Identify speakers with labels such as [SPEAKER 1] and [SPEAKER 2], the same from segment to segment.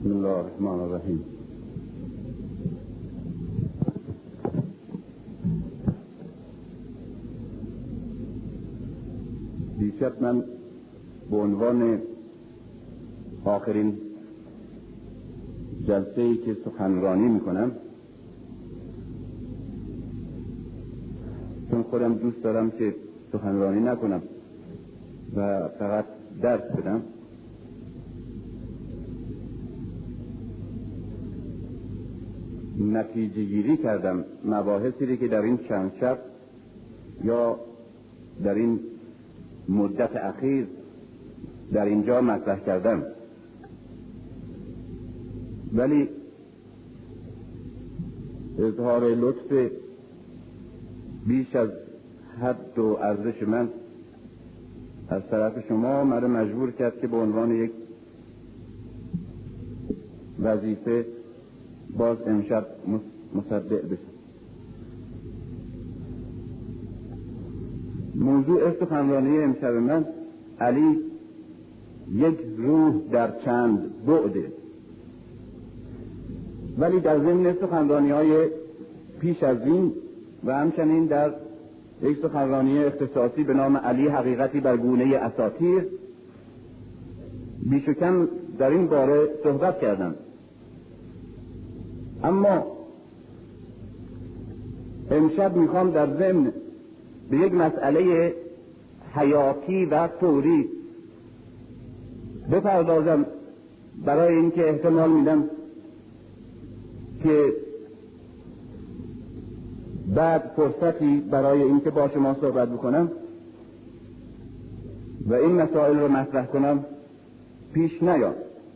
[SPEAKER 1] بسم الله الرحمن الرحیم. دیشب من به عنوان آخرین جلسه‌ای که سخنرانی میکنم، چون خودم دوست دارم که سخنرانی نکنم و فقط درس بدم، نتیجه گیری کردم مباحثی که در این چند شب یا در این مدت اخیر در اینجا مطرح کردم، ولی اظهار لطف بیش از حد و ارزش من از طرف شما مرا مجبور کرد که به عنوان یک وظیفه باز امشب مصدق بشم. موضوع سخنرانی امشب من علی یک روح در چند بعده، ولی در ضمن سخنرانی‌های پیش از این و همچنین در یک سخنرانی اختصاصی به نام علی حقیقتی بر گونه اساطیر بیش و کم در این باره صحبت کردم. اما امشب میخوام در ضمن به یک مسئله حیاتی و فوری بپردازم، برای اینکه احتمال میدم که بعد فرصتی برای اینکه با شما صحبت بکنم و این مسائل رو مطرح کنم پیش نیاد.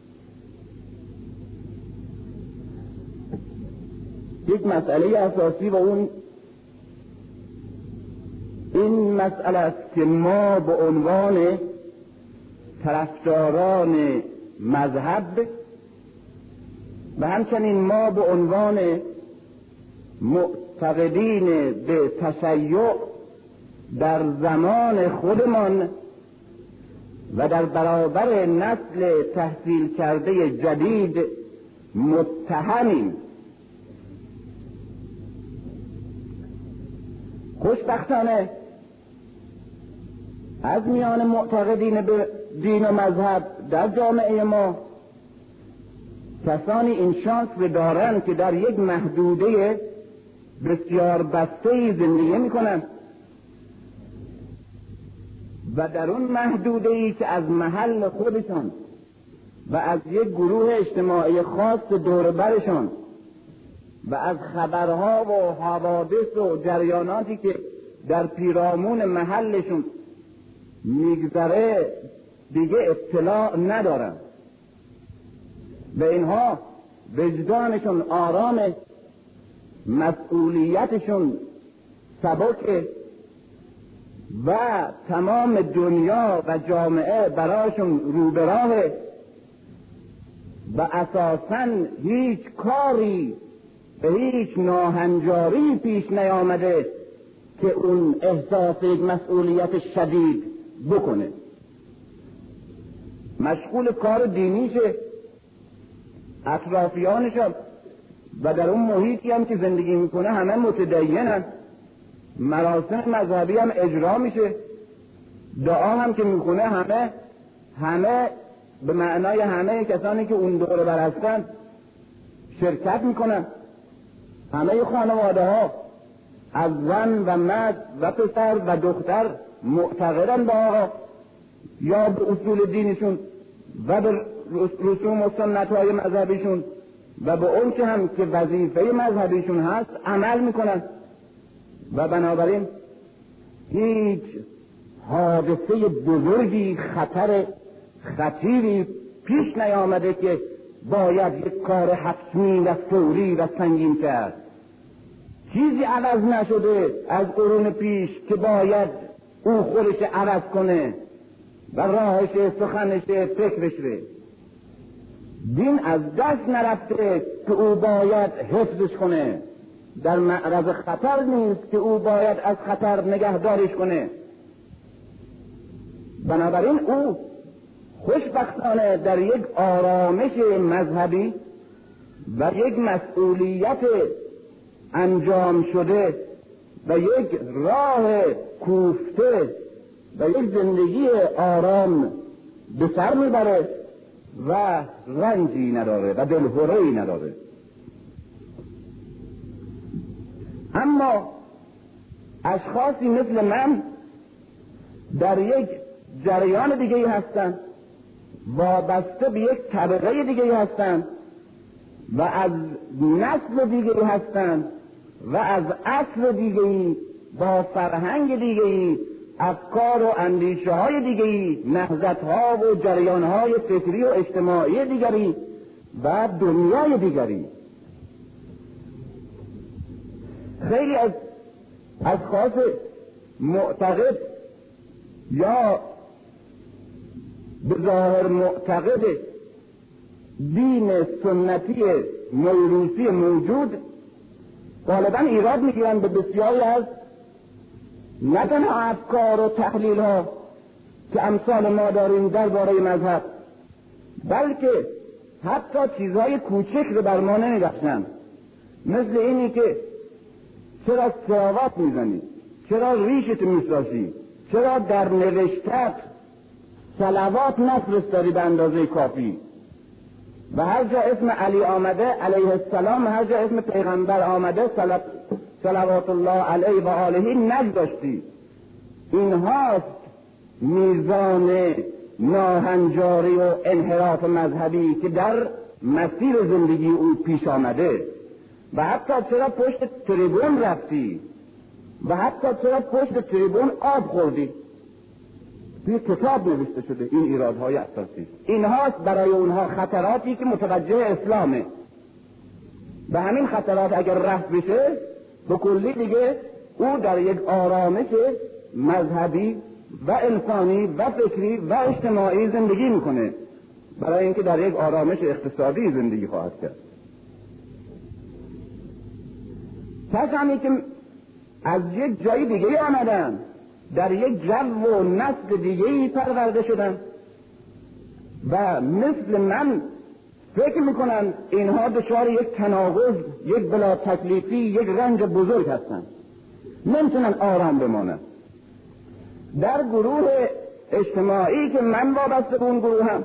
[SPEAKER 1] یک مسئله اساسی و اون این مسئله است که ما به عنوان طرفداران مذهب و همچنین ما به عنوان معتقدین به تشیع در زمان خودمان و در برابر نسل تحصیل کرده جدید متهمیم. خوشبختانه از میان معتقدین به دین و مذهب در جامعه ما کسانی این شانس رو دارند که در یک محدوده بسیار بسته‌ای زندگی میکنند و در اون محدوده‌ای که از محل خودشان و از یک گروه اجتماعی خاص دور برشان و از خبرها و حوادث و جریاناتی که در پیرامون محلشون میگذره دیگه اطلاع ندارن و اینها وجدانشون آرامه، مسئولیتشون سبکه و تمام دنیا و جامعه براشون رو به راهه و اساساً هیچ کاری به هیچ ناهنجاری پیش نیامده که اون احساس یک مسئولیت شدید بکنه. مشغول کار دینیشه، اطرافیانشم و در اون محیطی هم که زندگی میکنه همه متدینن، مراسم مذهبی هم اجرا میشه، دعا هم که میکنه همه به معنای همه کسانی که اون دور بر هستن شرکت میکنن. همه خانواده ها از زن و مرد و پسر و دختر معتقدن به آقا یا به اصول دینشون و به رسوم و سنت های مذهبیشون و به اون که هم که وظیفه مذهبیشون هست عمل میکنن و بنابراین هیچ حادثه بزرگی خطیری پیش نیامده که باید یک کار حتمی و فوری و سنگین کرد. چیزی عوض نشده از قرون پیش که باید او خودش عوض کنه و راهش، سخنش، فکرش رو. دین از دست نرفته که او باید حفظش کنه، در معرض خطر نیست که او باید از خطر نگهداریش کنه. بنابراین او خوشبختانه در یک آرامش مذهبی و یک مسئولیت انجام شده و یک راه کوفته و یک زندگی آرام به سر میبره و رنجی نداره و دلهره‌ای نداره. اما اشخاصی مثل من در یک جریان دیگه هستند، وابسته به یک طبقه دیگه هستند و از نسل دیگه هستند و از عصر دیگه، با فرهنگ دیگه، افکار و اندیشه های دیگری، نهضت ها و جریان های فکری و اجتماعی دیگری و دنیای دیگری. خیلی از اشخاص معتقد یا به ظاهر معتقد دین سنتی موروثی موجود غالبا ایراد میگیرن به بسیاری از نه تنها افکار و تحلیل ها که امثال ما داریم درباره مذهب، بلکه حتی چیزهای کوچک رو بر ما نمی‌بخشند، مثل اینی که چرا سراوات میزنی، چرا ریشت میسازی، چرا در نوشتت صلوات نفرستادی به اندازه کافی و هر جا اسم علی آمده علیه السلام، هر جا اسم پیغمبر آمده صلوات الله علیه و آله نگذاشتی. اینهاست میزان ناهنجاری و انحراف مذهبی که در مسیر زندگی او پیش آمده. و حتی چرا پشت تریبون رفتی و حتی چرا پشت تریبون آب خوردی، توی کتاب نوشته شده این ایرادهای اساسی. اینهاست برای اونها خطراتی که متوجه اسلامه. به همین خطرات اگر رفت بشه به کلی دیگه او در یک آرامش مذهبی و انسانی و فکری و اجتماعی زندگی میکنه، برای اینکه در یک آرامش اقتصادی زندگی خواهد کرد. کسانی که از یک جای دیگه آمدن، در یک جو و نسل دیگه پرورده شدن و مثل من فکر میکنن اینها دچار یک تناقض، یک بلا تکلیفی، یک رنج بزرگ هستن، نمیتونن آرام بمانن. در گروه اجتماعی که من وابسته به اون گروه هم،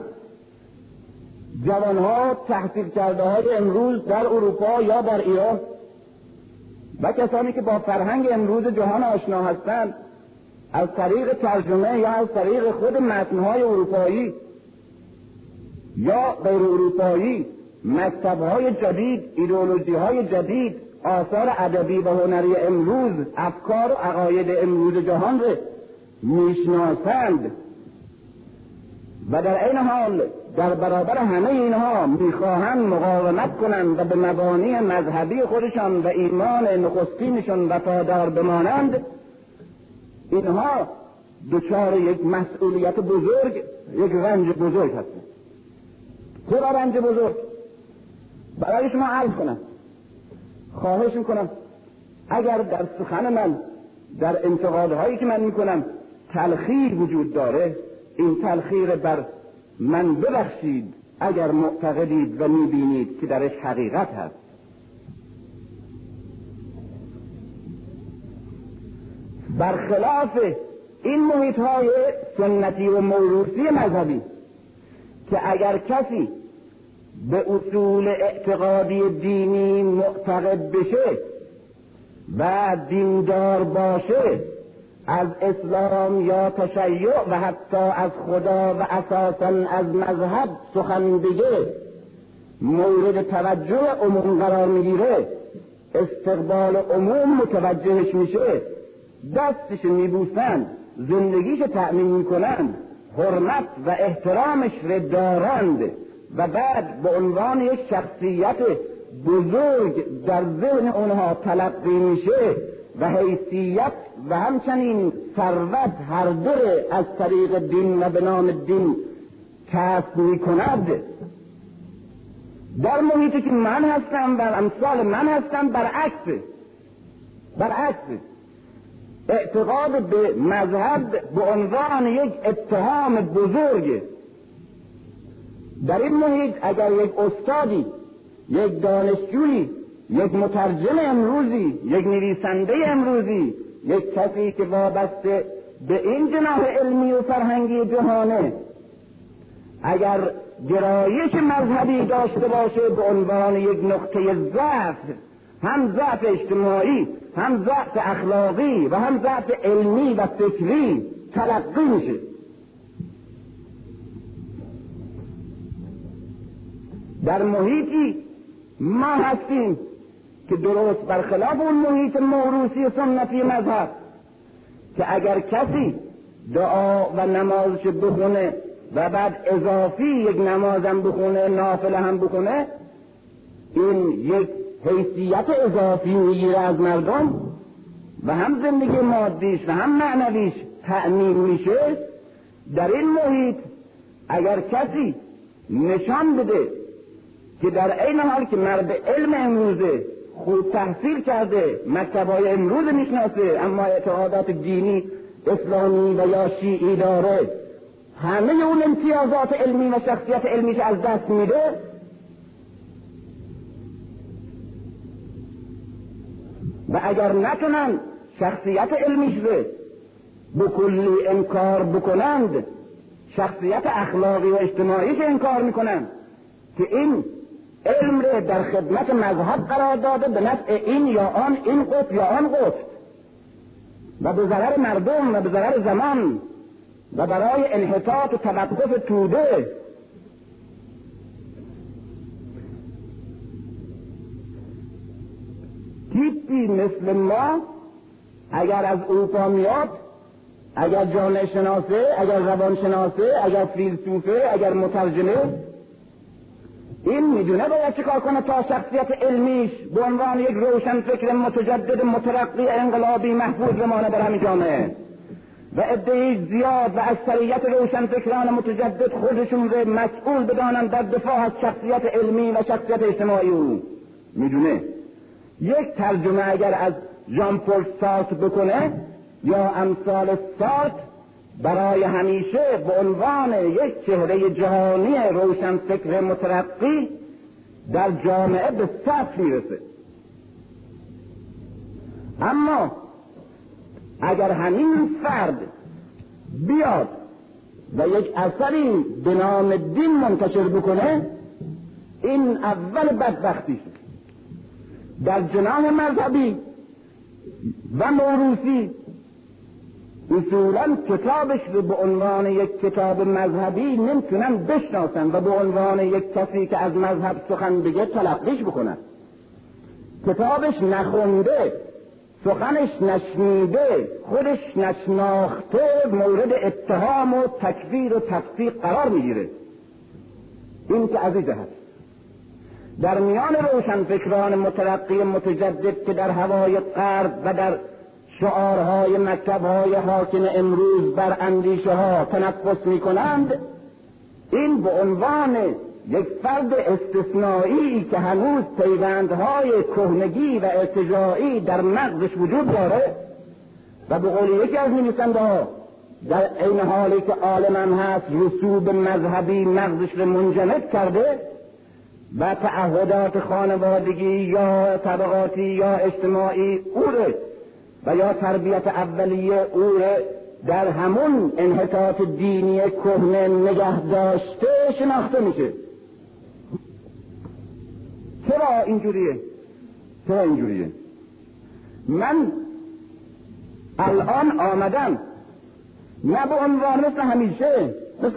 [SPEAKER 1] جوانها تحصیل کرده های امروز در اروپا یا در ایران و کسانی که با فرهنگ امروز جهان آشنا هستند، از طریق ترجمه یا از طریق خود متنهای اروپایی یا غیر اروپایی، مکتب‌های جدید، ایدئولوژی‌های جدید، آثار ادبی و هنری امروز، افکار و عقاید امروز جهان را میشناسند و در این حال در برابر همه اینها میخواهند مقاومت کنند و به مبانی مذهبی خودشان و ایمان نخستینشان وفادار بمانند. اینها دچار یک مسئولیت بزرگ، یک رنج بزرگ هستند. چرا رنج بزرگ؟ برای شما عرض کنم، خواهش میکنم اگر در سخن من، در انتقادهایی که من میکنم تلخیر وجود داره، این تلخیر بر من ببخشید اگر معتقدید و میبینید که درش حقیقت هست. برخلاف این محیط‌های سنتی و موروثی مذهبی که اگر کسی به اصول اعتقادی دینی معتقد بشه و دیندار باشه، از اسلام یا تشیع و حتی از خدا و اساساً از مذهب سخن بگه، مورد توجه عموم قرار میگیره، استقبال عموم متوجهش میشه، دستش میبوسند، زندگیش تأمین میکنند، حرمت و احترامش را دارند و بعد به عنوان یک شخصیت بزرگ در ذهن اونها تلقی میشه و حیثیت و همچنین ثروت هر دو از طریق دین و به نام دین کسب میکند. در محیطی که من هستم و امثال من هستم برعکس اعتقاد به مذهب به عنوان یک اتهام بزرگ در این محیط اگر یک استادی، یک دانشجویی، یک مترجم امروزی، یک نویسنده امروزی، یک کسی که وابسته به این جناح علمی و فرهنگی جهانه، اگر گرایش مذهبی داشته باشه به عنوان یک نقطه ضعف، هم ضعف اجتماعی، هم ضعف اخلاقی و هم ضعف علمی و فکری تلقی میشه. در محیطی ما هستیم که درست برخلاف اون محیط موروثی سنتی مذهب، که اگر کسی دعا و نمازش بخونه و بعد اضافی یک نمازم بخونه، نافله هم بخونه، این یک حیثیت اضافی میگیره از مردم و هم زندگی مادیش و هم معنویش تأمین میشه. در این محیط اگر کسی نشان بده که در عین حال که مرد علم امروزه، خوب تحصیل کرده، مکتب‌های امروز میشناسه، اما اعتقادات دینی اسلامی و یا شیعی داره، همه اون امتیازات علمی و شخصیت علمیش از دست میده، و اگر نتونن شخصیت علمیش رو به کلی انکار بکنند، شخصیت اخلاقی و اجتماعیش انکار میکنند که این علم رو در خدمت مذهب قرار داده به نفع این یا آن، این قطب یا آن قطب، و به ضرر مردم و به ضرر زمان و برای انحطاط و توقف توده. تیپی مثل ما اگر از اروپا میاد، اگر جامعه شناسه، اگر روان شناسه، اگر فیلسوفه، اگر مترجمه، این میدونه باید چه کار کنه تا شخصیت علمیش به عنوان یک روشن فکر متجدد مترقی انقلابی محفوظ بمانه در همین جامعه، و عده‌ای زیاد و اکثریت روشن فکران متجدد خودشون رو مسئول بدانن در دفاع از شخصیت علمی و شخصیت اجتماعی او. میدونه یک ترجمه اگر از ژان پل سارتر بکنه یا امثال سارتر، برای همیشه به عنوان یک چهره جهانی روشن فکر مترقی در جامعه به سطح میرسه. اما اگر همین فرد بیاد و یک اثری به نام دین منتشر بکنه، این اول بدبختیشه. در جناح مذهبی و موروثی اصولا کتابش رو به عنوان یک کتاب مذهبی نمیتونن بشناسن و به عنوان یک کسی که از مذهب سخن بگه تلقیش بکنن. کتابش نخونده، سخنش نشنیده، خودش نشناخته، مورد اتهام و تکفیر و تفسیق قرار میگیره. این که عزیز هست در میان روشنفکران مترقی متجدد که در هوای غرب و در شعارهای مکتب‌های حاکم امروز بر اندیشه ها تنفس می‌کنند، این به عنوان یک فرد استثنایی که هنوز پیوندهای کهنگی و ارتجاعی در مغزش وجود داره و به قول یکی از نویسنده‌ها در این حالی که عالم هست رسوب مذهبی مغزش رو منجمد کرده و تعهدات خانوادگی یا طبقاتی یا اجتماعی او رو و یا تربیت اولیه او رو در همون انحطاط دینی کهنه نگه داشته شناخته میشه. چرا اینجوریه؟ من الان آمدم نه به عنوان مثل همیشه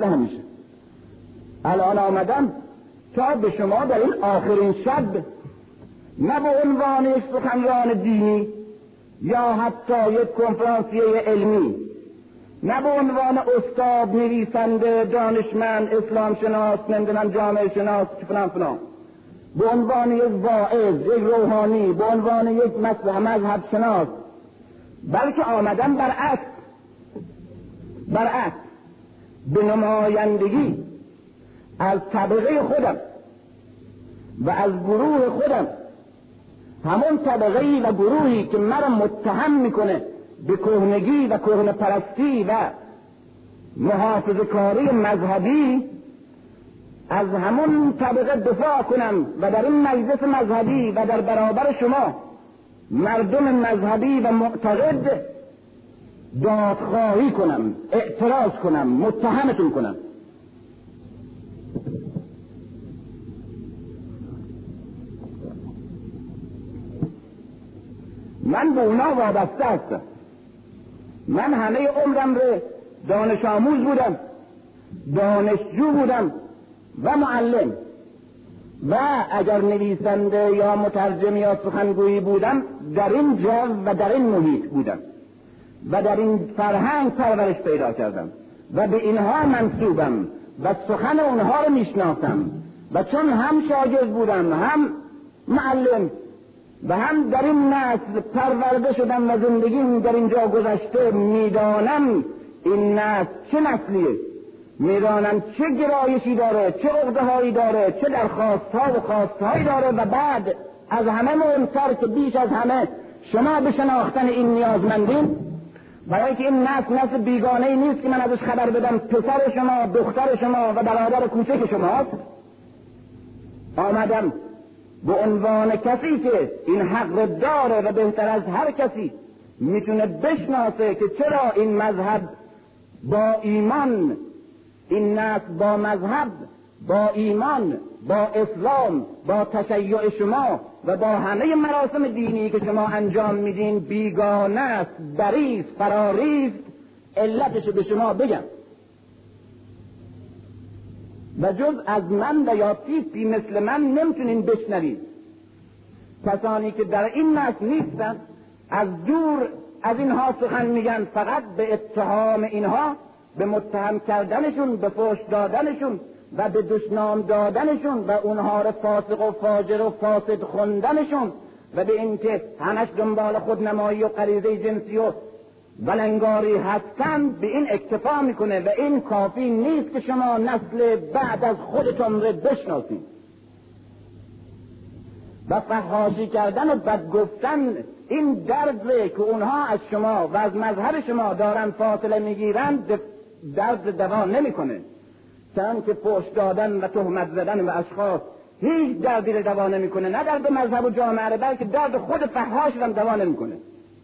[SPEAKER 1] الان آمدم تا به شما در این آخرین شب نه به عنوان یک سخنران دینی یا حتی یک کنفرانسیه علمی، نه به عنوان استاد، نویسنده، دانشمند، اسلام شناس، نمیدونم جامعه شناس فلان، به عنوان یک واعظ، یک روحانی، به عنوان یک مذهب شناس، بلکه آمدم برعکس به نمایندگی از طبقه خودم و از گروه خودم، همون طبقه‌ای و گروهی که مرا متهم میکنه به کهنگی و کهنه پرستی و محافظه کاری مذهبی، از همون طبقه دفاع کنم و در این مجلس مذهبی و در برابر شما مردم مذهبی و معتقد دادخواهی کنم، اعتراض کنم، متهمتون کنم. من به اونا وابسته هستم. من همه عمرم رو دانش آموز بودم، دانشجو بودم و معلم، و اگر نویسنده یا مترجم یا سخنگویی بودم در این جو و در این محیط بودم و در این فرهنگ پرورش پیدا کردم و به اینها منسوبم و سخن اونها رو میشناسم و چون هم شاگرد بودم هم معلم و هم در این نسل پرورده شدم و زندگیم در اینجا گذشته، میدانم این نسل چه نسلیه، میدانم چه گرایشی داره، چه عقده‌هایی داره، چه درخواست‌ها و خواست‌هایی داره. و بعد از همه مهمتر که بیش از همه شما به شناختن این نیازمندین، برای که این نسل بیگانه‌ای نیست که من ازش خبر بدم، پسر شما، دختر شما و برادر کوچک شماست. آمدم به عنوان کسی که این حق داره و بهتر از هر کسی میتونه بشناسه که چرا این مذهب با ایمان، این نسل با مذهب، با ایمان، با اسلام، با تشیع شما و با همه مراسم دینی که شما انجام میدین بیگانه است، بریست، فراریست. علتش به شما بگم و جز از من و یا تیپی مثل من نمیتونین بشنوید. کسانی که در این نسل نیستن از دور از اینها سخن میگن، فقط به اتهام اینها، به متهم کردنشون، به فحش دادنشون و به دشنام دادنشون و اونها رو فاسق و فاجر و فاسد خوندنشون و به اینکه همش دنبال خودنمایی و غریزه جنسی و بلنگاری هستند، به این اکتفا میکنه و این کافی نیست که شما نسل بعد از خودتون رو بشناسید. و فحاشی کردن و بد گفتن این درد که اونها از شما و از مذهب شما دارن فاصله میگیرن، درد دوا نمیکنه. چون که فحش دادن و تهمت زدن به اشخاص هیچ دردی رو دوا نمیکنه، نه درد مذهب و جامعه، بلکه درد خود فحاش رو دوا نمیکنه.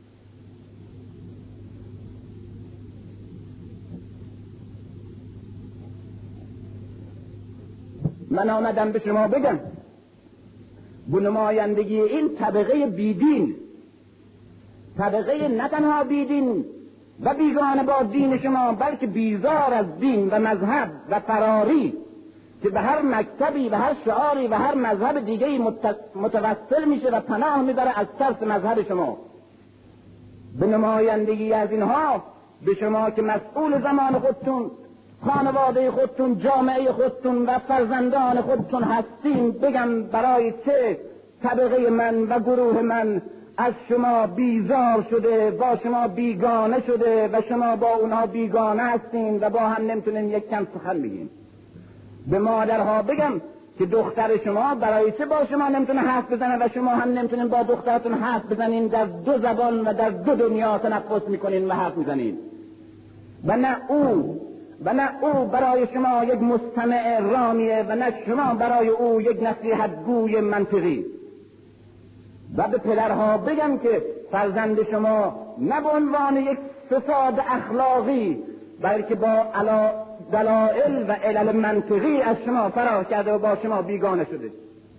[SPEAKER 1] من آمدم به شما بگم به نمایندگی این طبقه بیدین، طبقه نه تنها بیدین و بیگانه با دین شما، بلکه بیزار از دین و مذهب و فراری که به هر مکتبی و هر شعاری و هر مذهب دیگه‌ای متوسل میشه و پناه میبره از ترس مذهب شما. به نمایندگی از اینها به شما که مسئول زمان خودتون، خانواده خودتون، جامعه خودتون و فرزندان خودتون هستین بگم برای چه طبقه من و گروه من از شما بیزار شده، با شما بیگانه شده و شما با اونها بیگانه هستین و با هم نمیتونین یک کم سخن بگین. به مادرها بگم که دختر شما برای چه با شما نمیتونه حرف بزنه و شما هم نمیتونین با دخترتون حرف بزنین، در دو زبان و در دو دنیا تنفس میکنین و حرف میزنین. و نه او برای شما یک مستمع رامیه و نه شما برای او یک نصیحت گوی منطقی. و به پدرها بگم که فرزند شما نه به عنوان یک فساد اخلاقی بلکه با دلائل و علل منطقی از شما فرار کرده و با شما بیگانه شده.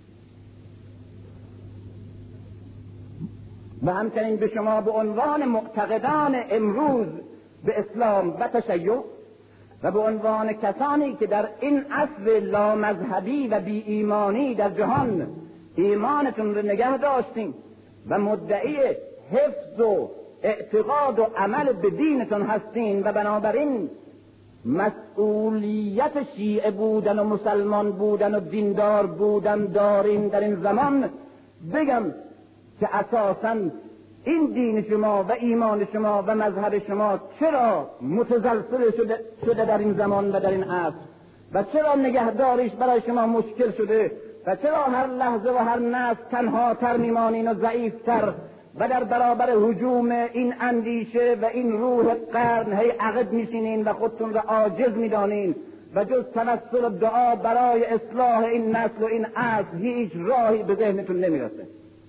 [SPEAKER 1] و همچنین به شما به عنوان معتقدان امروز به اسلام و تشیع و به عنوان کسانی که در این عصر لامذهبی و بی ایمانی در جهان ایمانتون رو نگه داشتین و مدعی حفظ و اعتقاد و عمل به دینتون هستین و بنابراین مسئولیت شیعه بودن و مسلمان بودن و دیندار بودن دارین در این زمان، بگم که اساساً این دین شما و ایمان شما و مذهب شما چرا متزلزل شده در این زمان و در این عصر و چرا نگهداریش برای شما مشکل شده و چرا هر لحظه و هر نسل تنها تر میمانین و ضعیفتر و در برابر هجوم این اندیشه و این روح قرن هی عقب میشینین و خودتون را عاجز میدانین و جز توسل دعا برای اصلاح این نسل و این عصر هیچ راهی به ذهنتون نمیرسه.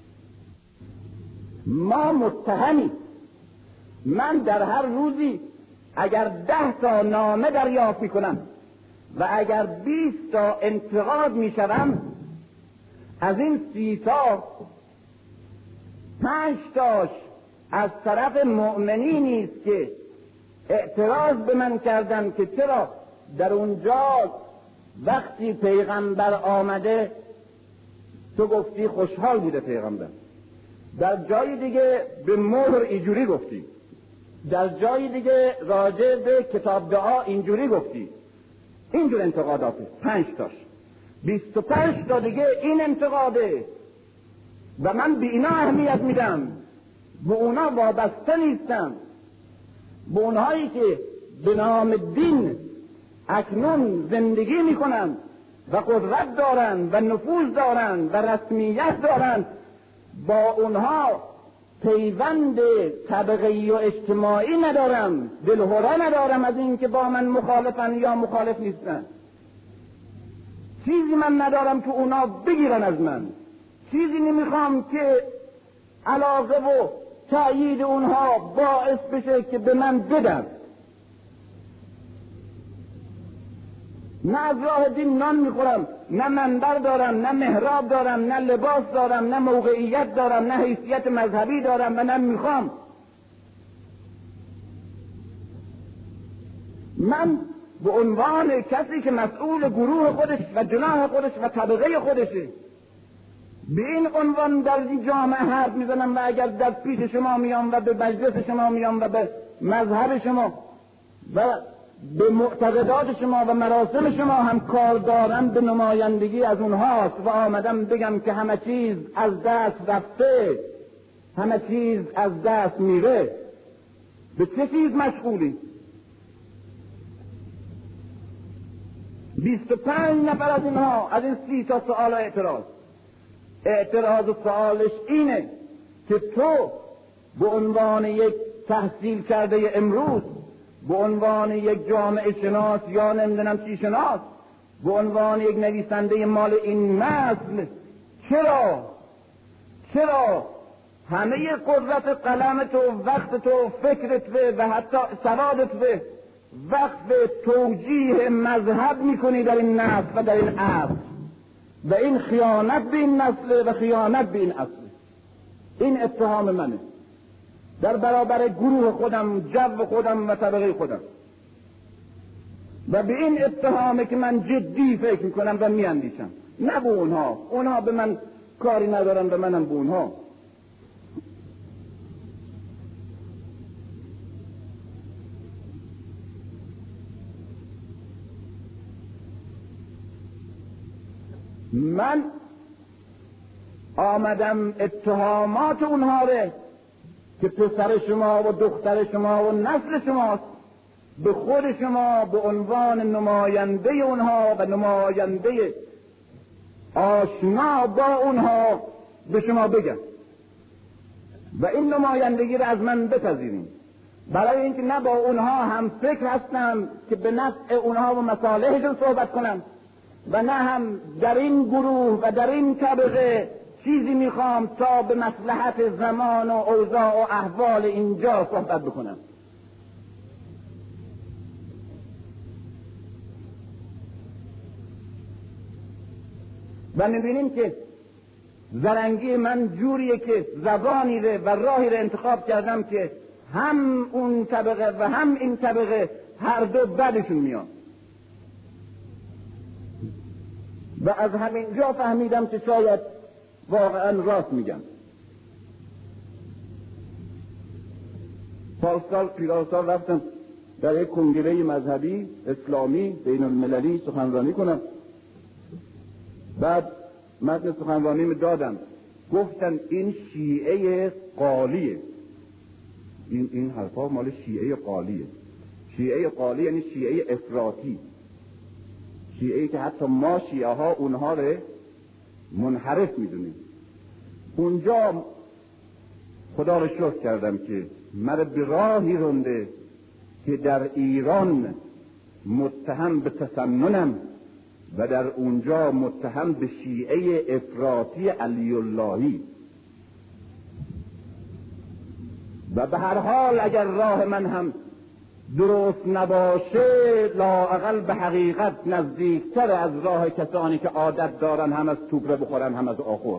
[SPEAKER 1] ما متهمی. من در هر روزی اگر 10 تا نامه دریافت میکنم و اگر 20 تا انتقاد میشوم، از این 30 تا 5 تاش از طرف مؤمنینی است که اعتراض به من کردن که چرا در اونجا وقتی پیغمبر آمده تو گفتی خوشحال بوده پیغمبر، در جای دیگه به مهر اینجوری گفتی، در جای دیگه راجع به کتاب دعا اینجوری گفتی. اینجور انتقاداته 5 تاش. 25 تا دیگه این انتقاده و من به اینا اهمیت میدم، به اونا وابسته نیستم. به اونهایی که به نام دین اکنون زندگی میکنن و قدرت دارن و نفوذ دارن و رسمیت دارن، با اونها پیوند طبقی و اجتماعی ندارم، دلهره ندارم از این که با من مخالفن یا مخالف نیستن. چیزی من ندارم که اونا بگیرن از من، چیزی نمیخوام که علاقه و تأیید اونها باعث بشه که به من بدن. نه از راه دین نان میخورم، نه منبر دارم، نه محراب دارم، نه لباس دارم، نه موقعیت دارم، نه حیثیت مذهبی دارم و نه میخوام. من به عنوان کسی که مسئول گروه خودش و جناح خودش و طبقه خودشه، به این عنوان در این جامعه حرف میزنم و اگر در پیش شما میام و به مجلس شما میام و به مذهب شما و به معتقدات شما و مراسم شما هم کار دارم، به نمایندگی از اونهاست و آمدم بگم که همه چیز از دست رفته، همه چیز از دست میره. به چه چیز مشغولی؟ 25 نفر از اینها، از این 30 تا سوال اعتراض و سوالش اینه که تو به عنوان یک تحصیل کرده امروز، به عنوان یک جامعه شناس یا نمیدونم چی شناس، به عنوان یک نویسنده مال این نسل، چرا همه قدرت قلم تو، وقت تو، فکرت و حتی سوادت وقت توجیه مذهب میکنی در این نسل و در این عصر، و این خیانت به این نسل و خیانت به این اصل. این اتهام منه در برابر گروه خودم، جو خودم و طبقه خودم، و به این اتهامه که من جدی فکر میکنم و میاندیشم، نه به اونها به من کاری ندارن و منم به اونها. من آمدم اتهامات اونها ره که پسر شما و دختر شما و نسل شماست، به خود شما به عنوان نماینده اونها و نماینده آشنا با اونها به شما بگم و این نمایندگی رو از من بپذیریم، برای اینکه نه با اونها هم فکر هستم که به نفع اونها و مصالحشون صحبت کنم و نه هم در این گروه و در این طبقه چیزی میخوام تا به مصلحت زمان و اوضاع و احوال اینجا صحبت بکنم. و میبینیم که زرنگی من جوریه که زبانی و راهی رو انتخاب کردم که هم اون طبقه و هم این طبقه هر دو بدشون میاد، و از همینجا فهمیدم که شاید واقعا راست میگم. پیرارسال رفتم در یک کنگره مذهبی اسلامی بین المللی سخنرانی کنم. بعد متن سخنرانی می دادم، گفتن این شیعه قالیه. این حرفا مال شیعه قالیه. شیعه قالی یعنی شیعه افراطی، شیعه که حتی ما شیعه ها اونها رو منحرف میدونیم. اونجا خدا رو شکر کردم که مرا به راهی رونده که در ایران متهم به تسننم و در اونجا متهم به شیعه افراطی علی اللهی. و به هر حال اگر راه من هم درست نباشه، لااقل به حقیقت نزدیکتر از راه کسانی که عادت دارن هم از توبره بخورن هم از آخر.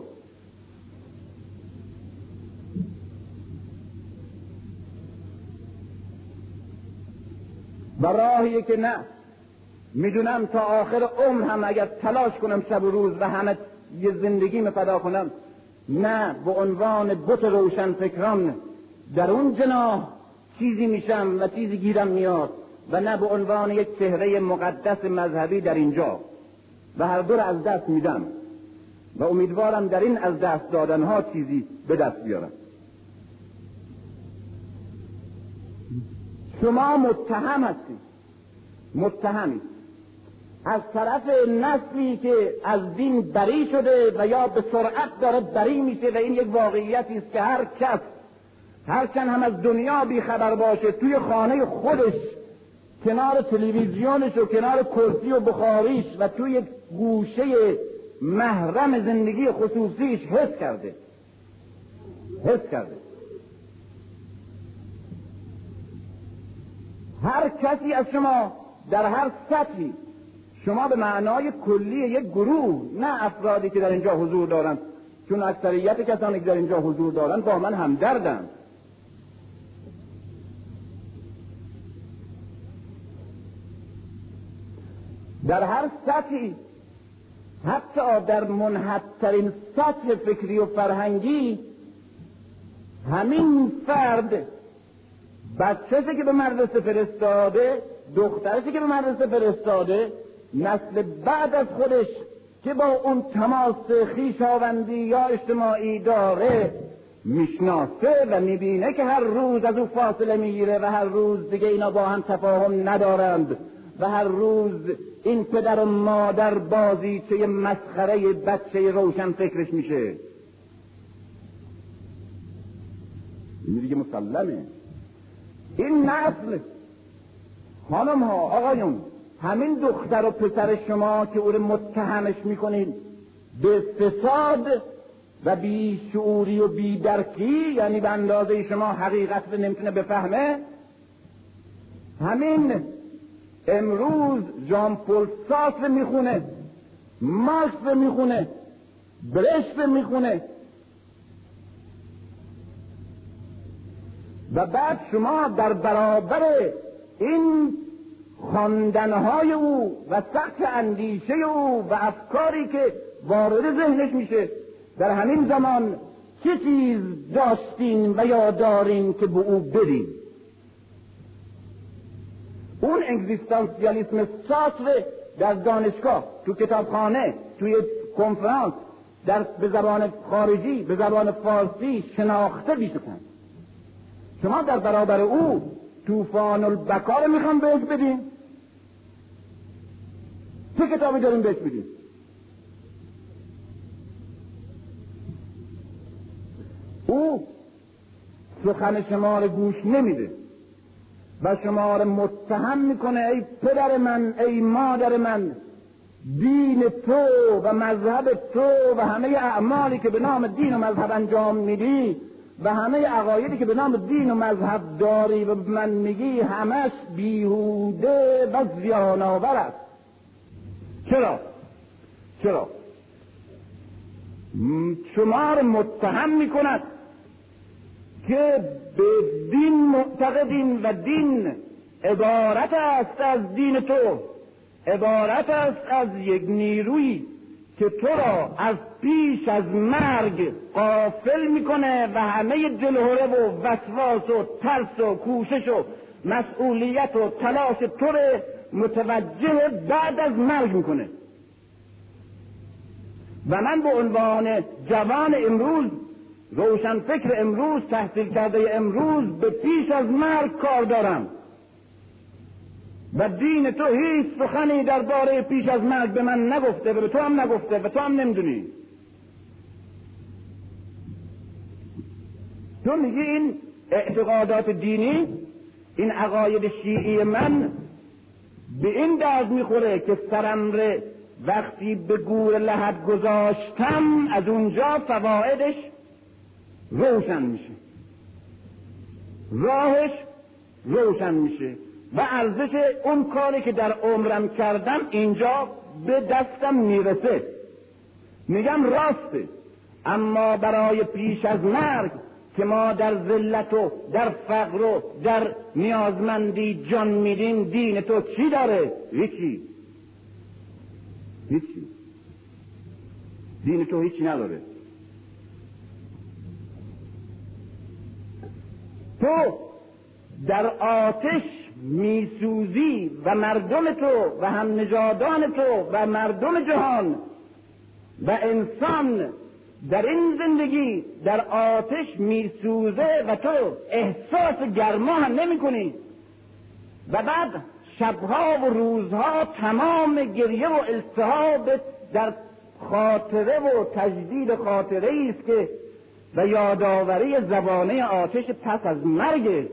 [SPEAKER 1] و راهیه که نه، میدونم تا آخر عمر هم اگر تلاش کنم شب و روز و همه یه زندگی فدا کنم، نه به عنوان بت روشن فکران در اون جناح چیزی میشم و چیزی گیرم میاد، و نه به عنوان یک چهره مقدس مذهبی در اینجا، و هر دو از دست میدم و امیدوارم در این از دست دادنها چیزی به دست بیارم. شما متهم هستید، متهمی از طرف نسلی که از دین بری شده و یا به سرعت داره بری میشه، و این یک واقعیتی است که هر کس هرچند هم از دنیا بیخبر باشه، توی خانه خودش کنار تلویزیونش و کنار کرسی و بخاریش و توی گوشه محرم زندگی خصوصیش حس کرده. هر کسی از شما در هر سطحی، شما به معنای کلی یک گروه، نه افرادی که در اینجا حضور دارن، چون اکثریت کسانی که در اینجا حضور دارن با من همدردن. در هر سطحی، حتی در منحط‌ترین سطح فکری و فرهنگی، همین فرد، بچه‌شی که به مدرسه فرستاده، دخترشی که به مدرسه فرستاده، نسل بعد از خودش که با اون تماس خویشاوندی یا اجتماعی داره میشناسه و میبینه که هر روز از او فاصله میگیره و هر روز دیگه اینا با هم تفاهم ندارند و هر روز این پدر و مادر بازیچه مسخره بچه روشن فکرش میشه. این دیگه مسلمه. این نسل، خانم ها، آقایون، همین دختر و پسر شما که او رو متهمش میکنید به فساد و بیشعوری و بیدرکی، یعنی به اندازه شما حقیقت رو نمیتونه بفهمه، همین امروز ژان پل سارتر میخونه، مارکس میخونه، برشت میخونه، و بعد شما در برابر این خواندنهای او و سقف اندیشه او و افکاری که وارد ذهنش میشه، در همین زمان چه چیز داشتین و یا دارین که به او بدین؟ اون اگزیستانسیالیسم ساتر در دانشگاه، تو کتابخانه، توی کنفرانس، به زبان خارجی، به زبان فارسی شناخته میشدن. شما در برابر او طوفان البقا رو میخوام بهش بدین؟ چه کتابی داریم بهش بدین؟ او سخن شما رو گوش نمیده و شما رو متهم میکنه ای پدر من، ای مادر من، دین تو و مذهب تو و همه اعمالی که به نام دین و مذهب انجام میدی و همه عقایدی که به نام دین و مذهب داری و من میگی همش بیهوده و زیان آور است. چرا؟ شما رو متهم میکند که به دین معتقدین و دین عبارت است از دین تو، عبارت است از یک نیرویی که تو را از پیش از مرگ غافل میکنه و همه دلهره و وسواس و ترس و کوشش و مسئولیت و تلاش تو را متوجه بعد از مرگ میکنه. و من به عنوان جوان امروز، روشن فکر امروز، تحصیل کرده امروز، به پیش از مرگ کار دارم و دین تو هیچ سخنی درباره پیش از مرگ به من نگفته و به تو هم نگفته و تو هم نمیدونی. تو میگی این اعتقادات دینی، این عقاید شیعی من به این درد میخوره که سرم وقتی به گور لحد گذاشتم از اونجا فوایدش روشن میشه، راهش روشن میشه و ارزش اون کاری که در عمرم کردم اینجا به دستم میرسه. میگم راسته، اما برای پیش از مرگ که ما در ذلت و در فقر و در نیازمندی جان میدیم، دین تو چی داره؟ هیچی. دین تو هیچی نداره. تو در آتش میسوزی و مردم تو و هم نژادان تو و مردم جهان و انسان در این زندگی در آتش میسوزه و تو احساس گرما هم نمی کنی و بعد شبها و روزها تمام گریه و التهاب در خاطره و تجدید خاطره است که و یادآوری زبانه آتش پس از مرگ.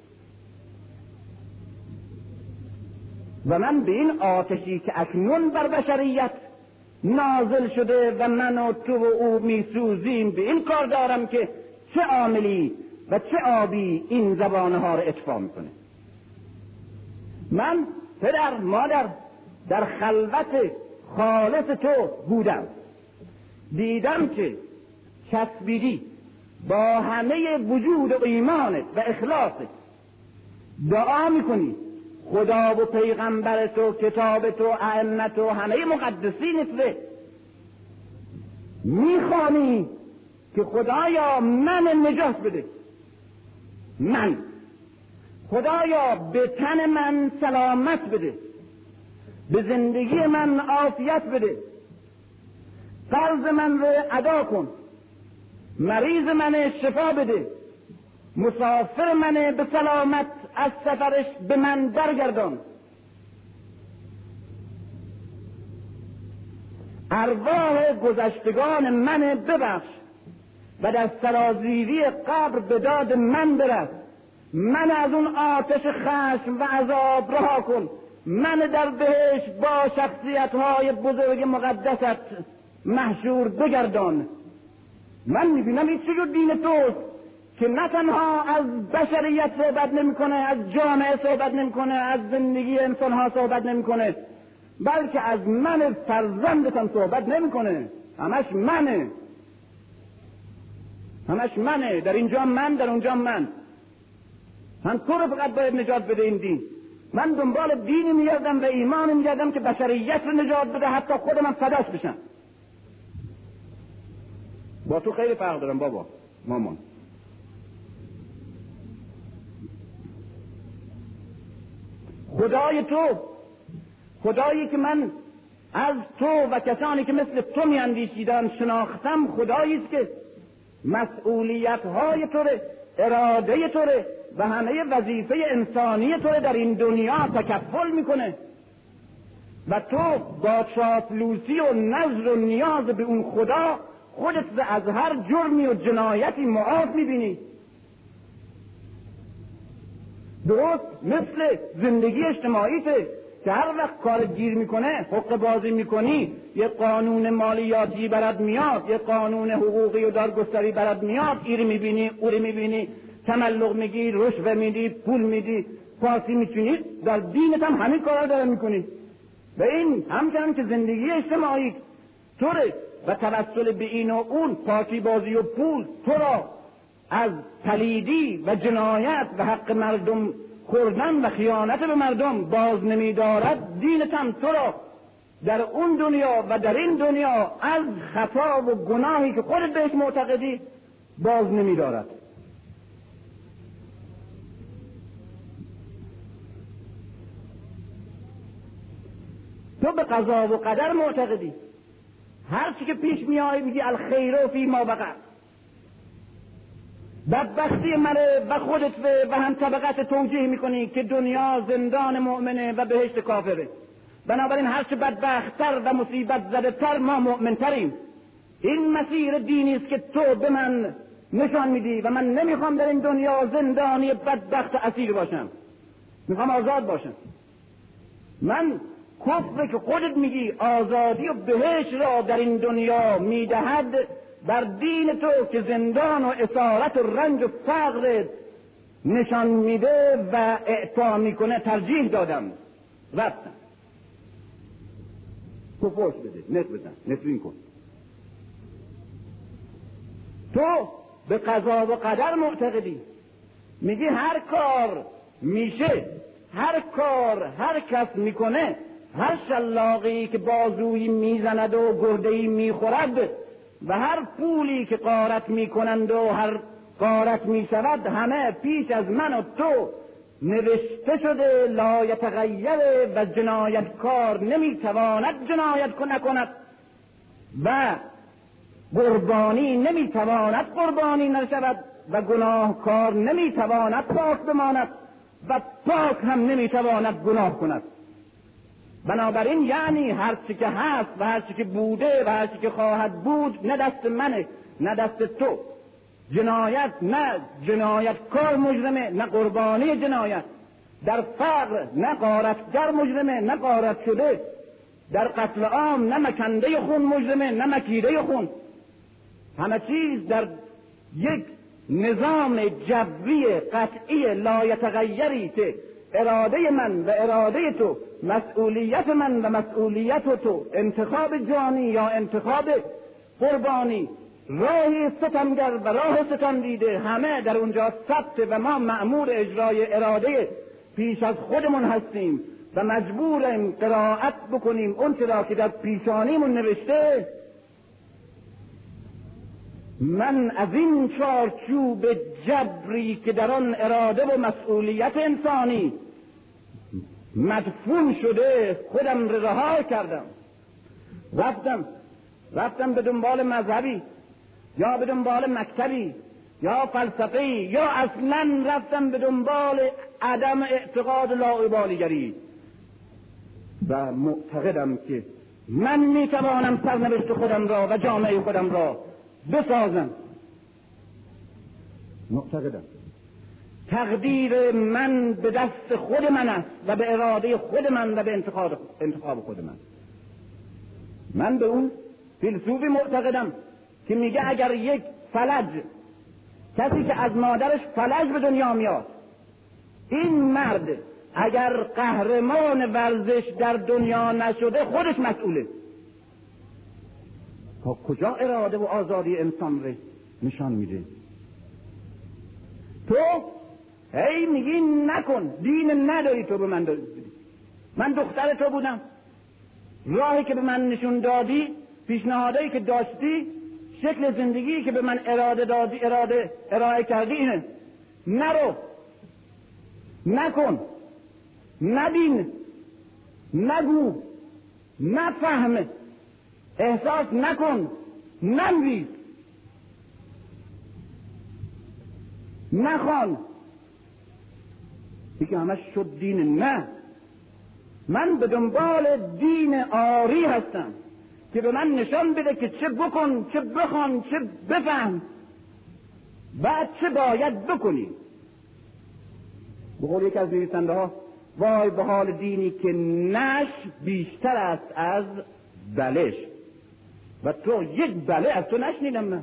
[SPEAKER 1] و من به این آتشی که اکنون بر بشریت نازل شده و من و تو و او میسوزیم به این کار دارم که چه عاملی و چه آبی این زبانه ها را اطفا میکنه. من پدر مادر در خلوت خالص تو بودم، دیدم که چسبیدی با همه وجود و ایمانت و اخلاصت، دعا میکنی خدا و پیغمبرت و کتابت و ائمت و همه مقدسینت رو میخوانی که خدایا من نجات بده، من خدایا به تن من سلامت بده، به زندگی من عافیت بده، قرض من رو ادا کن، مریض من شفا بده، مسافر من به سلامت از سفرش به من برگردان، ارواح گذشتگان من ببخش و در سرازیری قبر به داد من برس، من از اون آتش خشم و عذاب رها کن، من در بهشت با شخصیت‌های بزرگ مقدست محشور بگردان. من میبینم این چجور دین توست که نه تنها از بشریت صحبت نمیکنه، از جامعه صحبت نمیکنه، از زندگی انسانها صحبت نمیکنه، بلکه از من فرزندتم صحبت نمیکنه. همش منه، در اینجا من، در اونجا من. هم تو رو فقط باید نجات بده این دین. من دنبال دینی میگردم و ایمانی میگردم که بشریت رو نجات بده، حتی خودم فداش بشم. با تو خیلی فرق دارم بابا، مامان. خدای تو، خدایی که من از تو و کسانی که مثل تو میاندیشیدن شناختم، خدایی است که مسئولیت‌های تو رو، اراده تو رو و همه وظیفه انسانی تو رو در این دنیا تکفل میکنه و تو با چاپلوسی و نظر و نیاز به اون خدا خودت از هر جرمی و جنایتی معاف میبینی. درست مثل زندگی اجتماعیته که هر وقت کار گیر میکنه، حقوق بازی میکنی، یه قانون مالیاتی برات میاد، یه قانون حقوقی و دادگستری برات میاد، ایری میبینی، اوری میبینی، تملق میگی، رشوه میدی، پول میدی، پاسی میچینی، در دینت هم همین کارا داره میکنی. و این همچنان که زندگی اجتماعی طوره و توسل به این و اون پاسی بازی و پول تو را از پلیدی و جنایت و حق مردم خوردن و خیانت به مردم باز نمی‌دارد، دینت هم تو را در اون دنیا و در این دنیا از خطا و گناهی که خودت بهش معتقدی باز نمی‌دارد. تو به قضا و قدر معتقدی، هر چی که پیش میای میگی الخیر فی ما بقی، بدبختی منه و خودت و هم طبقت توجیه میکنی که دنیا زندان مؤمنه و بهشت کافره. بنابراین هرچه بدبختتر و مصیبت زده تر ما مؤمنتریم. این مسیر دینی است که تو به من نشان میدی و من نمیخوام در این دنیا زندانی بدبخت اسیر باشم، میخوام آزاد باشم. من کفر که خودت میگی آزادی و بهشت را در این دنیا میدهد بر دین تو که زندان و اسارت و رنج و فقر نشان میده و اعطا میکنه ترجیح دادم. رفتم تو فوش بده، نت بزن، نفرین کن. تو به قضا و قدر معتقدی، میگی هر کار میشه، هر کار هر کس میکنه، هر شلاقی که بازویی میزند و گردهی میخورد و هر پولی که غارت میکنند و هر غارت میشود همه پیش از من و تو نوشته شده لا یتغیر و جنایتکار نمیتواند جنایت نکند و قربانی نمیتواند قربانی نشود و گناهکار نمیتواند پاک بماند و پاک هم نمیتواند گناه کند. بنابراین یعنی هر چی که هست و هر چی که بوده و هر چی که خواهد بود نه دست منه نه دست تو. جنایت نه جنایتکار مجرمه نه قربانی جنایت، در فقر نه غارتگر مجرمه نه غارت شده، در قتل عام نه مکنده خون مجرمه نه مکیده خون. همه چیز در یک نظام جبری قطعی لایتغیری که اراده من و اراده تو، مسئولیت من و مسئولیت تو، انتخاب جانی یا انتخاب قربانی، راه ستمگر و راه ستم دیده، همه در اونجا ثبت و ما مأمور اجرای اراده پیش از خودمون هستیم و مجبوریم قرائت بکنیم اون چرا که در پیشانیمون نوشته. من از این چارچوب جبری که در آن اراده و مسئولیت انسانی مدفون شده خودم رها کردم. رفتم به دنبال مذهبی یا به دنبال مکتبی یا فلسفه‌ای یا اصلا رفتم به دنبال عدم اعتقاد لاابالیگری و معتقدم که من میتوانم سرنوشت خودم را و جامعه خودم را بسازم. معتقدم تقدیر من به دست خود من است و به اراده خود من و به انتخاب خود من. من به اون فیلسوفی معتقدم که میگه اگر یک فلج، کسی که از مادرش فلج به دنیا میاد، این مرد اگر قهرمان ورزش در دنیا نشده خودش مسئوله. تا کجا اراده و آزادی انسان رو نشان میده؟ تو هی میگی نکن، دین نداری تو به من داری. من دختر تو بودم، راهی که به من نشون دادی، پیشنهادایی که داشتی، شکل زندگی که به من ارائه کردی اینه. نرو، نکن، نبین، نگو، نفهم، احساس نکن، ننویس، نخوان. دیگه همش شد دین. نه، من به دنبال دین آری هستم که به من نشان بده که چه بکن، چه بخوان، چه بفهم، بعد چه باید بکنی. به قول یک از نویسنده ها، وای به حال دینی که نش بیشتر است از بلش. و تو یک بله از تو نشنیدم. من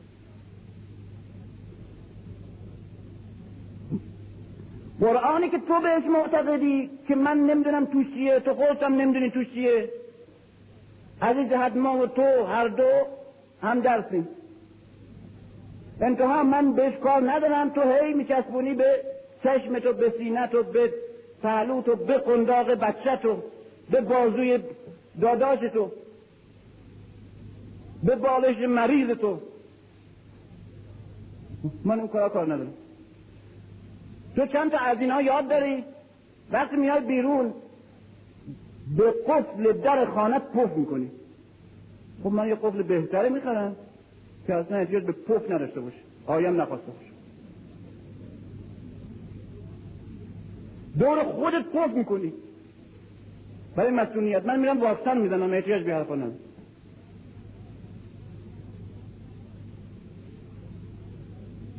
[SPEAKER 1] قرآنی که تو بهش معتقدی که من نمیدونم توش چیه، تو خودتم نمیدونی توش چیه، از این جهت ما و تو هر دو هم درسیم. انتها من بهش کار ندارم، تو هی میچسبونی به چشمتو، به سینتو، به پهلوتو، به قنداق بچه‌تو، به بازوی داداشتو، به بالش مریضتو. من اون کار ندارم. تو چند تا از اینا یاد داری؟ وقتی میای بیرون به قفل در خانه پف میکنی. خب من یه قفل بهتره میخرم که اصلا احتیاج به پف نداشته باشه، آیم نخواسته باشه. دور خودت پف میکنی برای مسئولیت. من میرم واکسن میزنم، احتیاج به حرفا ندارم.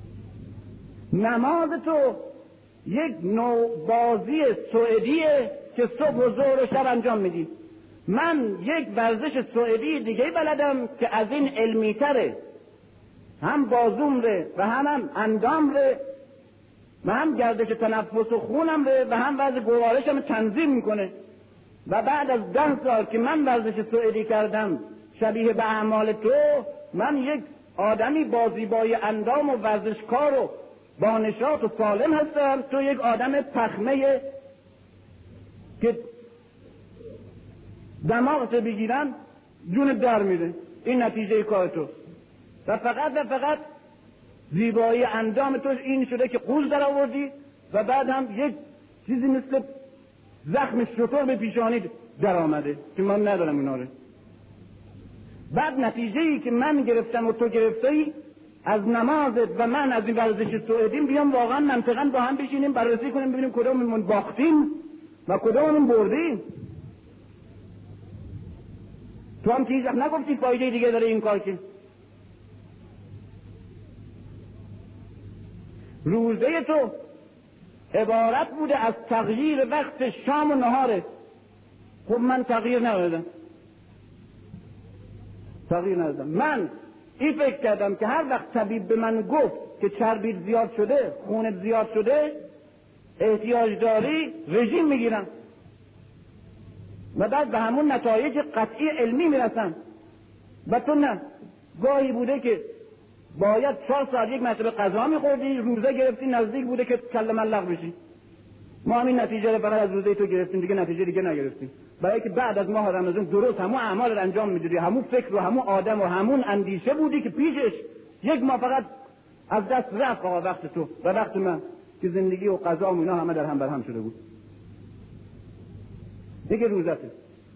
[SPEAKER 1] نماز تو یک نوع بازی سوئدیه که صبح و ظهر و شب انجام میدیم. من یک ورزش سوئدی دیگه بلدم که از این علمی تره، هم بازوم ره و هم اندام ره و هم گردش تنفس و خونم ره و هم وضع گوارشم تنظیم میکنه. و بعد از 10 سال که من ورزش سوئدی کردم شبیه به اعمال تو، من یک آدمی با زیبایی اندام و ورزشکار و با نشاط و سالم هستم، تو یک آدم پخمه که دماغت بگیرن جون در میره. این نتیجه کار تو و فقط زیبایی اندام تو این شده که قوز در آوردی و بعد هم یک چیزی مثل زخم شطور به پیشانی در آمده که من ندارم اینا رو. بعد نتیجه ای که من گرفتم و تو گرفتی از نمازت و من از این ورزش سوئدیم، بیام واقعا منطقاً با هم بشینیم بررسی کنیم ببینیم کدوممون باختیم و کدوممون بردیم. تو هم چیزی نگفتی فایده دیگه داره این کار که روزه تو عبارت بوده از تغییر وقت شام و نهاره. خب من تغییر ندادم. من این فکر کردم که هر وقت طبیب به من گفت که چربیت زیاد شده، خونت زیاد شده، احتیاج داری، رژیم میگیرم و بعد به همون نتایج قطعی علمی میرسم. و تو نه، گاهی بوده که باید 4 ساعت یک مرتبه غذا میخوردی، روزه گرفتی نزدیک بوده که کله ملق بشی. ما همین نتیجه رو فقط از روزه تو گرفتیم، دیگه نتیجه دیگه نگرفتیم. برای که بعد از ماه رمضان درست همون اعمال رو انجام میدادی، همون فکر و همون آدم و همون اندیشه بودی که پیشش یک ماه فقط از دست رفت. آقا وقت تو و وقت من که زندگی و قضا و اینا همه در هم برهم شده بود. دیگه روزته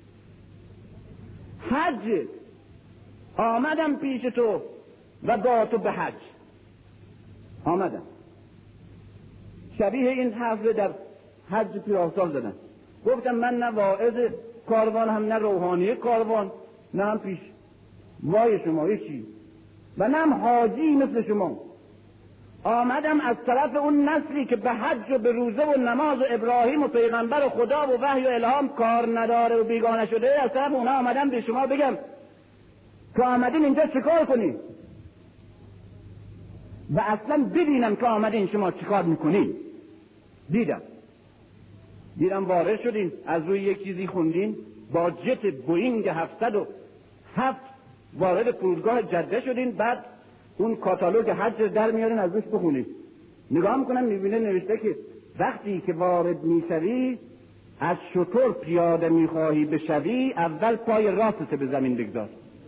[SPEAKER 1] حج آمدم پیش تو و با تو به حج آمدم. شبیه این حرف در حج پیراسال زدن. گفتم من نه واعظ کاروان هم نه روحانی کاروان، نه هم پیش وای شما هیچی و نه هم حاجی مثل شما. آمدم از طرف اون نسلی که به حج و به روزه و نماز و ابراهیم و پیغمبر و خدا و وحی و الهام کار نداره و بیگانه شده. از طرف اونا آمدم به شما بگم که آمدین اینجا چیکار کنید و اصلا ببینم که آمدین شما چیکار میکنید. دیدم وارد شدین، از روی یک چیزی خوندین، با جت بوینگ 707 وارد فرودگاه جده شدین. بعد اون کاتالوگ حج در میارین از روش بخونید. نگاه میکنم میبینه نوشته که وقتی که وارد میشوی از شتر پیاده میخواهی بشوی، اول پای راستت به زمین بگذار.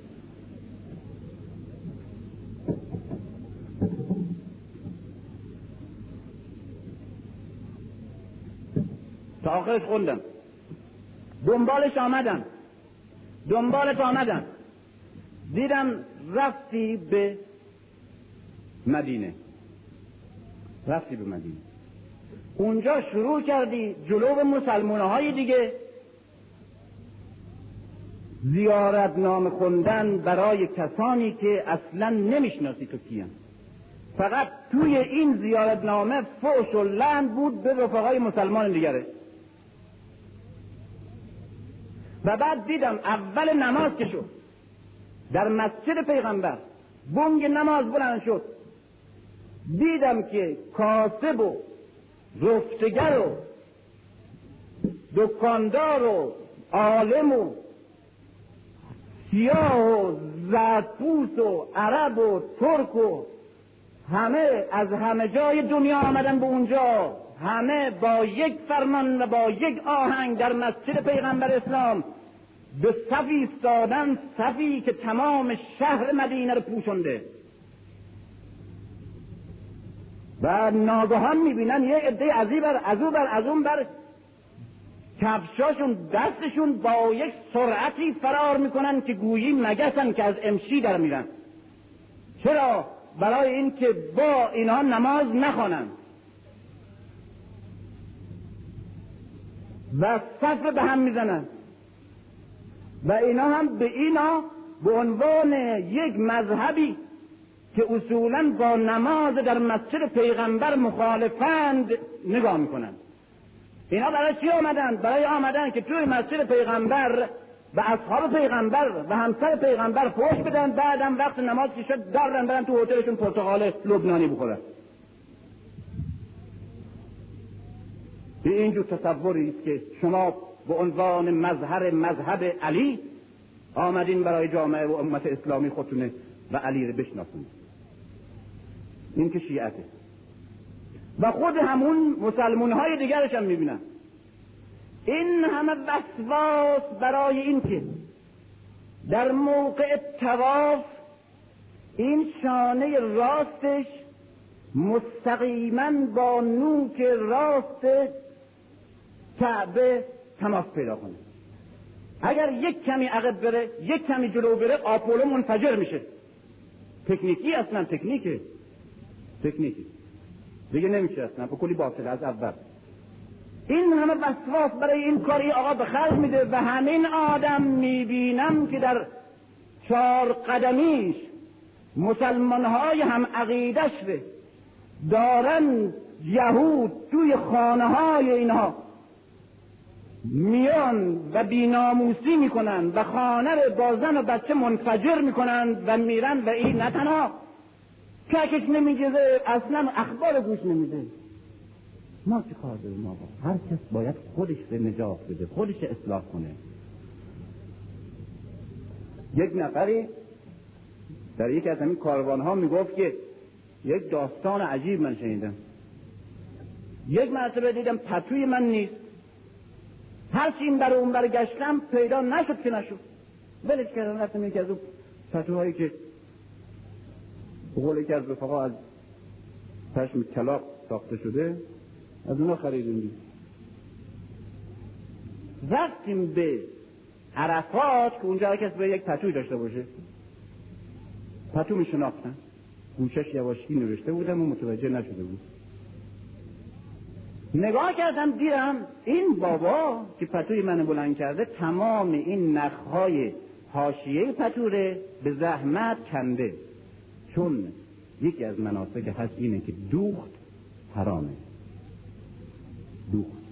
[SPEAKER 1] تا آخرش خوندم. دنبالت آمدم دیدم رفتی به مدینه. اونجا شروع کردی جلو مسلمانه های دیگه زیارتنامه خوندن برای کسانی که اصلا نمیشناسی تو کیان. فقط توی این زیارتنامه فحش و لعن بود به رفقای مسلمان دیگره. و بعد دیدم اول نماز که شد در مسجد پیغمبر، بانگ نماز بلند شد، دیدم که کاسب و رفتگر و دکاندار و عالم و سیاه و زرتپوست و عرب و ترک و همه از همه جای دنیا آمدن به اونجا، همه با یک فرمان و با یک آهنگ در مسجد پیغمبر اسلام به صف ایستادن، صفی که تمام شهر مدینه رو پوشونده. و ناگهان میبینن یه عده از اون بر کفشاشون دستشون با یک سرعتی فرار میکنن که گویی مگسن که از امشی در میرن. چرا؟ برای این که با اینها نماز نخوانن و صف به هم میزنن و اینا هم به اینا به عنوان یک مذهبی که اصولاً با نماز در مسجد پیغمبر مخالفند نگاه میکنن. اینا برای چی آمدن؟ برای آمدن که توی مسجد پیغمبر و اصحاب پیغمبر و همسر پیغمبر فحش بدن، بعدم وقت نماز که شد دارن برن تو هتلشون پرتقال لبنانی بخورن. به اینجور تصوری است که شما به عنوان مذهب علی آمدین برای جامعه و امت اسلامی خودتونه و علی رو بشناسونید. این که شیعته و خود همون مسلمان‌های دیگرش هم میبینن. این همه وسواس برای این که در موقع طواف این شانه راستش مستقیما با نوک راست کعبه تماس پیدا کنه. اگر یک کمی عقب بره، یک کمی جلو بره، آپولو منفجر میشه. تکنیکی اصلا تکنیکی دیگه نمیشه اصلا، به کلی باطل از اول. این همه وسواس برای این کاری آقا به خرج میده و همین آدم میبینم که در 4 قدمیش مسلمانهای هم عقیدش دارن یهود توی خانه های اینها میان و بیناموسی میکنن و خانه رو با زن و بچه منفجر میکنن و میرن و این نه تنها ککش نمیگیره، اصلا اخبار گوش نمیده. ما چه کار داریم آقا؟ هر کس باید خودش رو نجات بده، خودش اصلاح کنه. یک نفری در یکی از همین کاروانها میگفت که یک داستان عجیب من شنیدم. یک مرتبه دیدم پتوی من نیست، هرچی این بر اون بر گشتم پیدا نشد که نشد، ولش کردم رفتم یکی از اون پتوهایی که بقول یکی از رفقا از پشم کلاق ساخته شده از اونا خریدیم. رفتیم به عرفات که اونجا هر کس به یک پتوی داشته باشه. پتو می شناختن، گوشش یواشکی نوشته بودم و متوجه نشده بود. نگاه کردم دیدم این بابا که پتوی من بلند کرده تمام این نخهای حاشیه پتوره به زحمت کنده، چون یکی از مناسک هست اینه که دوخت حرامه. دوخت.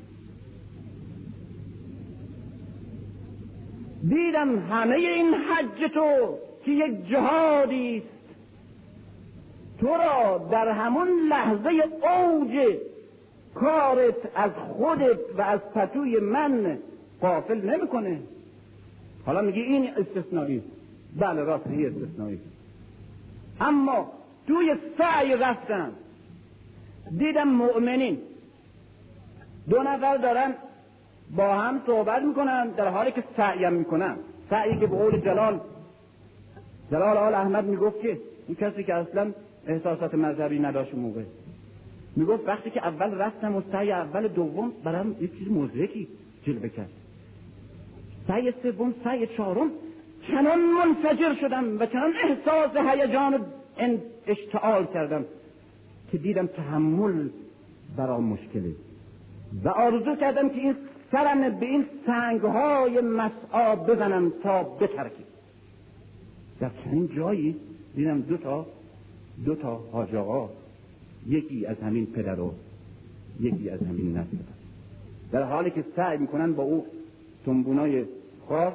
[SPEAKER 1] دیدم همه این حج تو که یک جهادی است تو را در همون لحظه اوج کارت از خودت و از پتوی من غافل نمیکنه. حالا میگی این استثنایی. بله راست این استثنایی. اما توی سعی رفتن دیدم مؤمنین 2 نفر دارن با هم صحبت میکنن در حالی که سعی میکنن. سعی که به قول جلال آل احمد میگفت که این کسی که اصلا احساسات مذهبی نداشت موقع میگفت وقتی که اول رفتم و سعی اول دوم برام یک چیز مزهکی جلوه کرد، سعی سوم سعی چهارم چنان منفجر شدم و چنان احساس هیجان اشتعال کردم که دیدم تحمل برام مشکله و آرزو کردم که این سرم به این سنگهای مسعا بزنم تا بترکیم. در چنین جایی دیدم دو تا حاج آقا، یکی از همین پدر و یکی از همین نسل، در حالی که سعی میکنن با او تنبونای خاص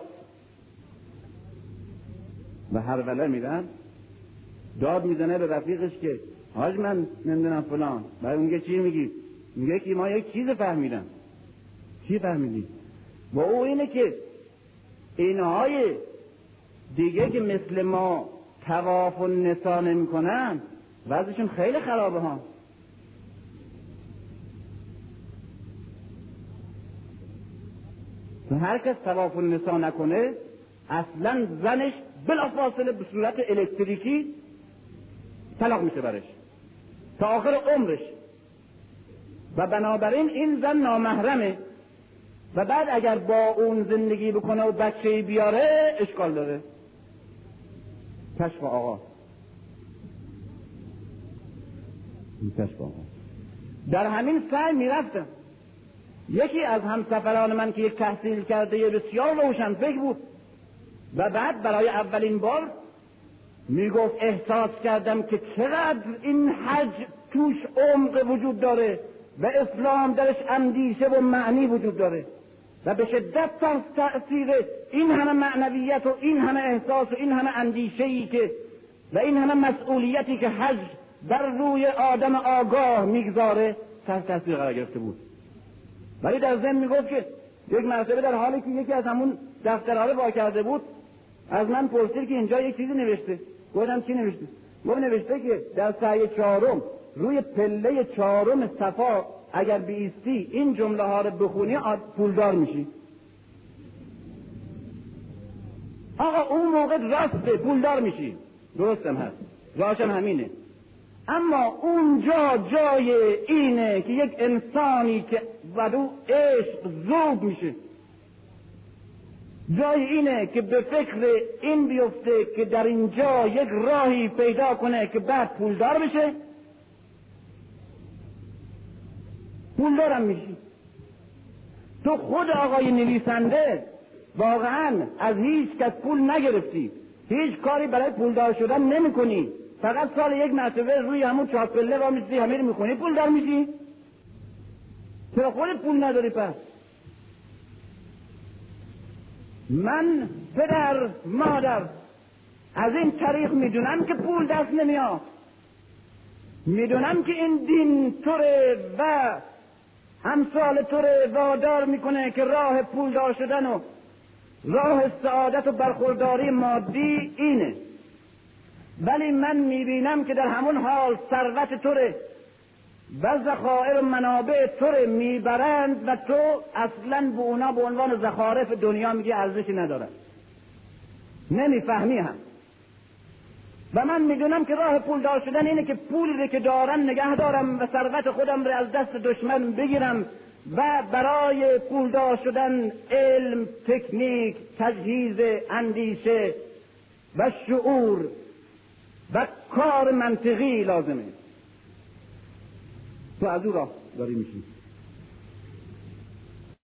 [SPEAKER 1] و هروله میرن، داد میزنه به رفیقش که حاج من نمیدونم فلان. برای اون چی میگی؟ میگه که ما یک چیز فهمیدم. چی فهمیدی؟ با او اینه که اینهای دیگه که مثل ما طواف النساء نمیکنن وضعشون خیلی خرابه ها. هر کس طواف النساء نکنه اصلا زنش بلافاصله به صورت الکتریکی طلاق میشه برش تا آخر عمرش و بنابراین این زن نامحرمه و بعد اگر با اون زندگی بکنه و بچه‌ای بیاره اشکال داره. کشف آقا در همین سعی میرفتم. یکی از همسفران من که یک تحصیل کرده بسیار روشن فکر بود و بعد برای اولین بار میگفت احساس کردم که چقدر این حج توش عمق وجود داره و اسلام درش اندیشه و معنی وجود داره و به شدت تأثیر این همه معنویت و این همه احساس و این همه اندیشه‌ای که و این همه مسئولیتی که حج بر روی آدم آگاه میگذاره تحت تاثیر قرار گرفته بود. ولی در ضمن میگفت که یک مرتبه در حالی که یکی از همون دفترها رو وا کرده بود از من پرسید که اینجا یک چیزی نوشته. گفتم چی نوشته؟ گفت نوشته که در سعی چهارم روی پله چهارم صفا اگر بیستی این جمله ها رو بخونی پولدار میشی. آقا اون موقع راسته پولدار میشی، درستم هست، راشم همینه. اما اونجا جای اینه که یک انسانی که بدو عشق ذوب میشه، جای اینه که به فکر این بیفته که در اینجا یک راهی پیدا کنه که بعد پولدار بشه، پولدارم میشی. تو خود آقای نویسنده واقعا از هیچ کس پول نگرفتی، هیچ کاری برای پولدار شدن نمی کنی، فقط سال یک مرتبه روی همون چاپله را میستی همه رو میخونی پولدار میشی. چرا خودت پول نداری پس؟ من پدر مادر از این طریق میدونم که پول دست نمیاد، میدونم که این دین طوره و همسال طوره وادار میکنه که راه پولدار شدن و راه سعادت و برخورداری مادی اینه، ولی من میبینم که در همون حال ثروت طوره و ذخایر و منابع طوره میبرند و تو اصلا به اونا به عنوان زخارف دنیا میگی ارزشی ندارن، نمیفهمی هم. و من میدونم که راه پولدار شدن اینه که پولی رو که دارم نگه دارم و ثروت خودم رو از دست دشمن بگیرم و برای پولدار شدن علم، تکنیک، تجهیز اندیشه و شعور و کار منطقی لازمه. تو از او راه داری میشی.